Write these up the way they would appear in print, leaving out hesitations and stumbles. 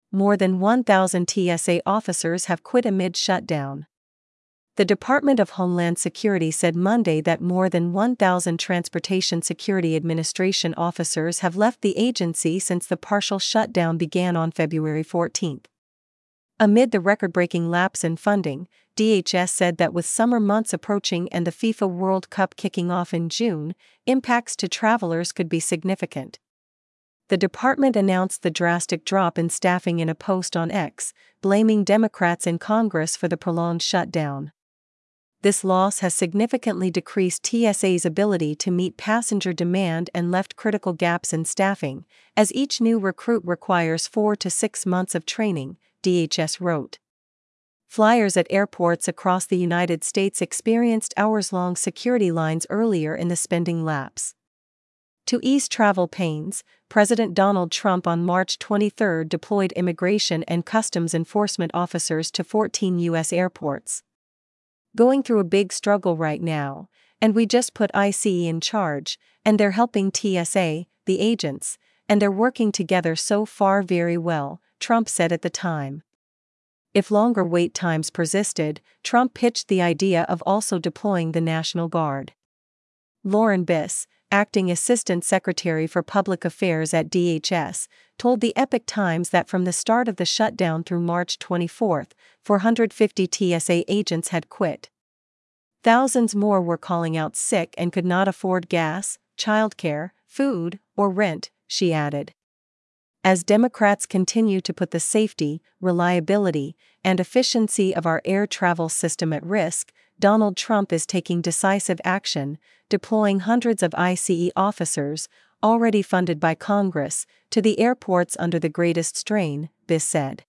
More than 1,000 TSA officers have quit amid shutdown. The Department of Homeland Security said Monday that more than 1,000 Transportation Security Administration officers have left the agency since the partial shutdown began on February 14. Amid the record-breaking lapse in funding, DHS said that with summer months approaching and the FIFA World Cup kicking off in June, impacts to travelers could be significant. The department announced the drastic drop in staffing in a post on X, blaming Democrats in Congress for the prolonged shutdown. This loss has significantly decreased TSA's ability to meet passenger demand and left critical gaps in staffing, as each new recruit requires 4 to 6 months of training, DHS wrote. Flyers at airports across the United States experienced hours-long security lines earlier in the spending lapse. To ease travel pains, President Donald Trump on March 23 deployed Immigration and Customs Enforcement officers to 14 U.S. airports. Going through a big struggle right now, and we just put ICE in charge, and they're helping TSA, the agents, and they're working together so far very well, Trump said at the time. If longer wait times persisted, Trump pitched the idea of also deploying the National Guard. Lauren Biss, acting Assistant Secretary for Public Affairs at DHS, told the Epoch Times that from the start of the shutdown through March 24, 450 TSA agents had quit. Thousands more were calling out sick and could not afford gas, childcare, food, or rent, she added. As Democrats continue to put the safety, reliability, and efficiency of our air travel system at risk, Donald Trump is taking decisive action, deploying hundreds of ICE officers, already funded by Congress, to the airports under the greatest strain, Biss said.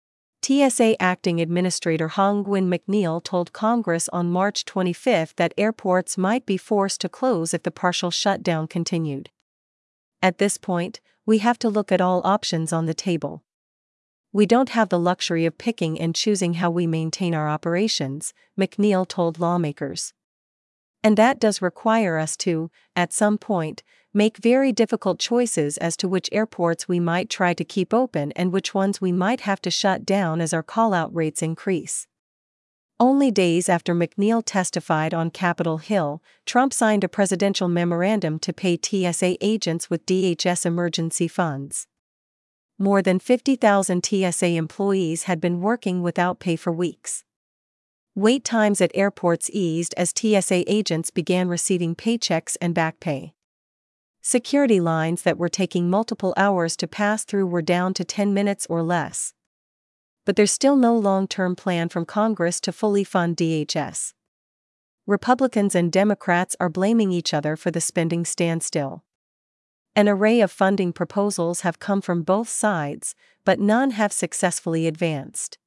TSA Acting Administrator Hong-Gwyn McNeil told Congress on March 25 that airports might be forced to close if the partial shutdown continued. At this point, we have to look at all options on the table. We don't have the luxury of picking and choosing how we maintain our operations, McNeil told lawmakers. And that does require us to, at some point, make very difficult choices as to which airports we might try to keep open and which ones we might have to shut down as our call-out rates increase. Only days after McNeil testified on Capitol Hill, Trump signed a presidential memorandum to pay TSA agents with DHS emergency funds. More than 50,000 TSA employees had been working without pay for weeks. Wait times at airports eased as TSA agents began receiving paychecks and back pay. Security lines that were taking multiple hours to pass through were down to 10 minutes or less. But there's still no long-term plan from Congress to fully fund DHS. Republicans and Democrats are blaming each other for the spending standstill. An array of funding proposals have come from both sides, but none have successfully advanced.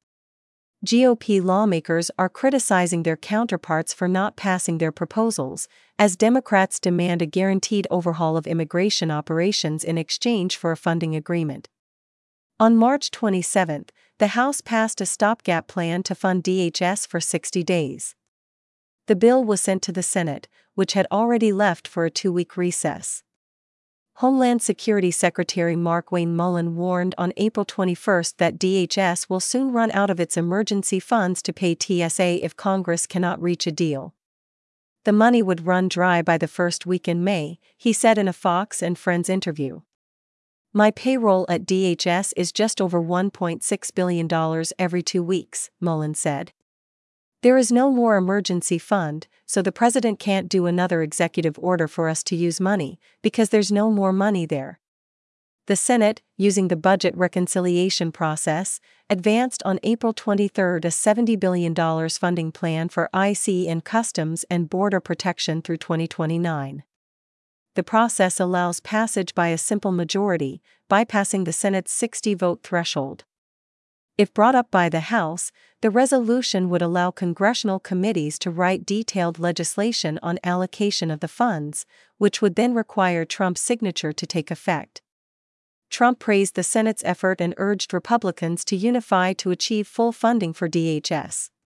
GOP lawmakers are criticizing their counterparts for not passing their proposals, as Democrats demand a guaranteed overhaul of immigration operations in exchange for a funding agreement. On March 27, the House passed a stopgap plan to fund DHS for 60 days. The bill was sent to the Senate, which had already left for a 2-week recess. Homeland Security Secretary Markwayne Mullin warned on April 21 that DHS will soon run out of its emergency funds to pay TSA if Congress cannot reach a deal. The money would run dry by the first week in May, he said in a Fox and Friends interview. My payroll at DHS is just over $1.6 billion every 2 weeks, Mullin said. There is no more emergency fund, so the president can't do another executive order for us to use money, because there's no more money there. The Senate, using the budget reconciliation process, advanced on April 23 a $70 billion funding plan for ICE and Customs and Border Protection through 2029. The process allows passage by a simple majority, bypassing the Senate's 60-vote threshold. If brought up by the House, the resolution would allow congressional committees to write detailed legislation on allocation of the funds, which would then require Trump's signature to take effect. Trump praised the Senate's effort and urged Republicans to unify to achieve full funding for DHS.